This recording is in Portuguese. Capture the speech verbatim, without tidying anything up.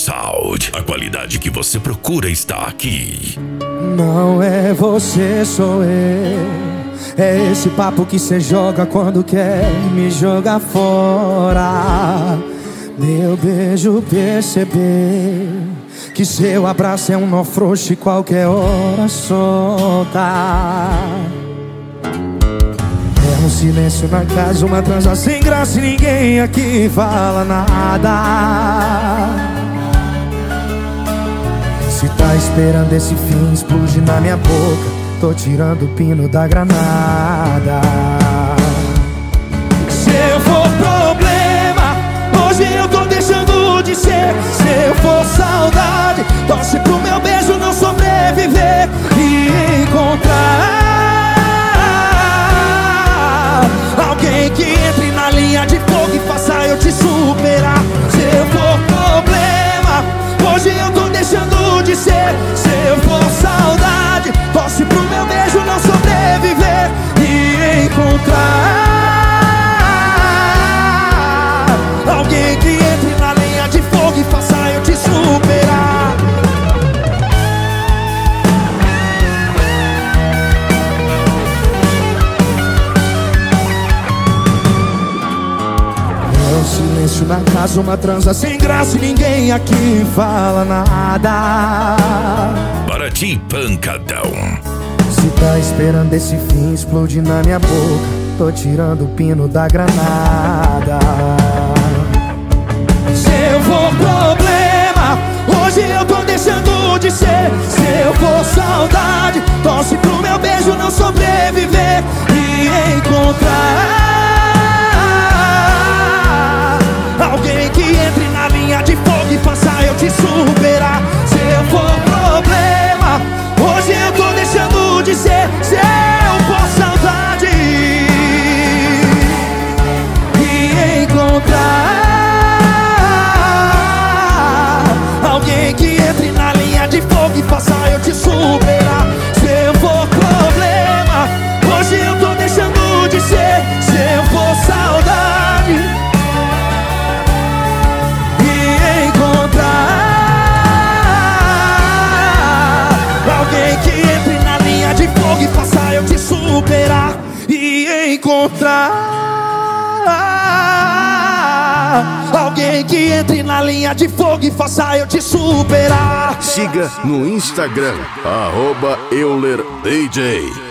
Sound. A qualidade que você procura está aqui. Não é você, sou eu. É esse papo que cê joga quando quer me jogar fora. Meu beijo perceber que seu abraço é um nó frouxo e qualquer hora solta. É um silêncio na casa, uma transa sem graça e ninguém aqui fala nada. Se tá esperando esse fim explodir na minha boca, tô tirando o pino da granada. Se eu for problema, hoje eu tô deixando de ser. Se eu for saudade, torce pro meu beijo não sobreviver e encontrar alguém que entre na linha de fogo e faça eu te superar. Se eu for problema, hoje eu tô deixando de ser. Se eu for saudade, torce pro meu beijo não sobreviver e encontrar alguém que entre na linha de fogo e faça eu te superar. É um silêncio na casa, uma transa sem graça e ninguém aqui fala nada. Paraty Pancadão. Se tá esperando esse fim explodir na minha boca, tô tirando o pino da granada. Se eu for problema, hoje eu tô deixando de ser. Se eu for saudade, torce pro meu beijo não sobreviver e encontrar alguém que entre na linha de fogo e faça eu te superar. Se eu for problema, hoje eu tô deixando de ser. Se eu for saudade e encontrar alguém que entre na linha de fogo e faça eu te superar. Se eu for problema, hoje eu tô deixando de ser. Se eu for saudade e encontrar alguém que entre na linha de fogo e faça eu te superar e encontrar alguém que entre na linha de fogo e faça eu te superar. Siga no Instagram, arroba Euler D J.